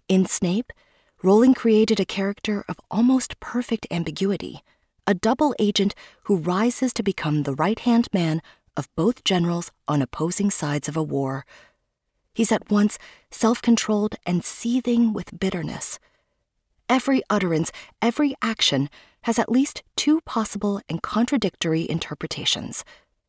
In Snape, Rowling created a character of almost perfect ambiguity, a double agent who rises to become the right-hand man of both generals on opposing sides of a war. He's at once self-controlled and seething with bitterness. Every utterance, every action has at least two possible and contradictory interpretations.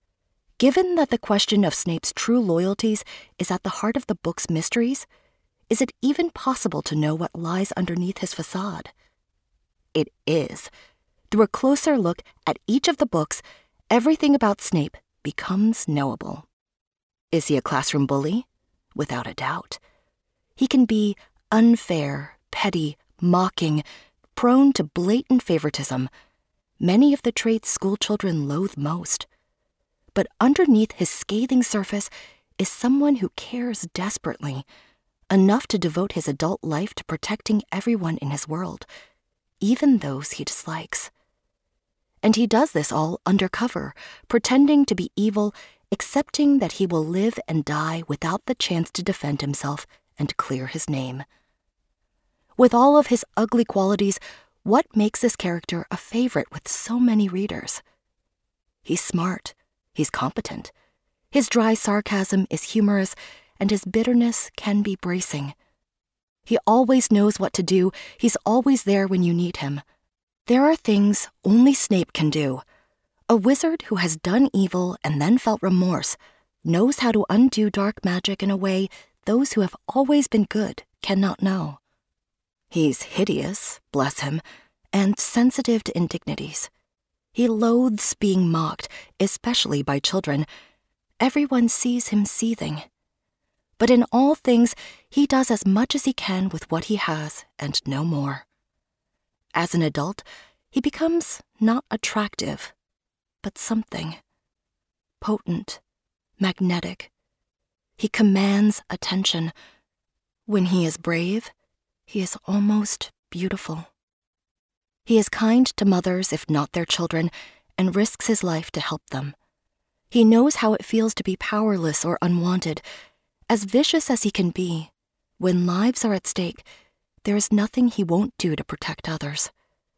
Given that the question of Snape's true loyalties is at the heart of the book's mysteries, is it even possible to know what lies underneath his facade? It is. Through a closer look at each of the books, everything about Snape becomes knowable. Is he a classroom bully? Without a doubt. He can be unfair, petty, mocking, prone to blatant favoritism, many of the traits schoolchildren loathe most. But underneath his scathing surface is someone who cares desperately, enough to devote his adult life to protecting everyone in his world, even those he dislikes. And he does this all undercover, pretending to be evil, accepting that he will live and die without the chance to defend himself and clear his name. With all of his ugly qualities, what makes this character a favorite with so many readers? He's smart, he's competent. His dry sarcasm is humorous, and his bitterness can be bracing. He always knows what to do, he's always there when you need him. There are things only Snape can do. A wizard who has done evil and then felt remorse knows how to undo dark magic in a way those who have always been good cannot know. He's hideous, bless him, and sensitive to indignities. He loathes being mocked, especially by children. Everyone sees him seething. But in all things, he does as much as he can with what he has and no more. As an adult, he becomes not attractive, but something. Potent, magnetic. He commands attention. When he is brave, he is almost beautiful. He is kind to mothers, if not their children, and risks his life to help them. He knows how it feels to be powerless or unwanted. As vicious as he can be, when lives are at stake, there is nothing he won't do to protect others.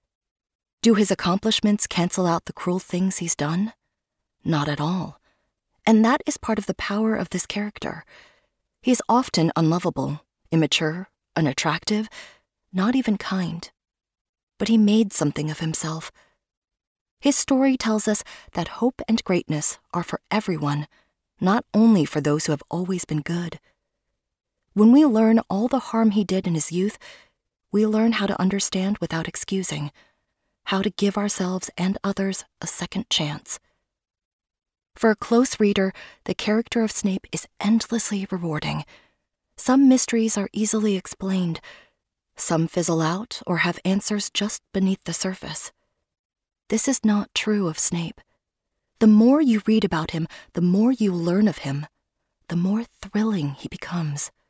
Do his accomplishments cancel out the cruel things he's done? Not at all. And that is part of the power of this character. He's often unlovable, immature, unattractive, not even kind. But he made something of himself. His story tells us that hope and greatness are for everyone, not only for those who have always been good. When we learn all the harm he did in his youth, we learn how to understand without excusing, how to give ourselves and others a second chance. For a close reader, the character of Snape is endlessly rewarding. Some mysteries are easily explained. Some fizzle out or have answers just beneath the surface. This is not true of Snape. The more you read about him, the more you learn of him, the more thrilling he becomes.